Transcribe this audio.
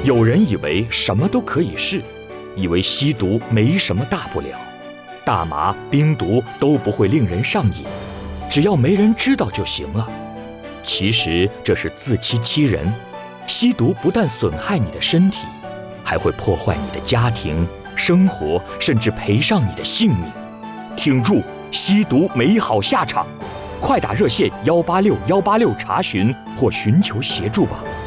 有人以为什么都可以试，以为吸毒没什么大不了，大麻、冰毒都不会令人上瘾，只要没人知道就行了。其实这是自欺欺人。吸毒不但损害你的身体，还会破坏你的家庭、生活，甚至赔上你的性命。挺住，吸毒没好下场！快打热线186-186查询或寻求协助吧。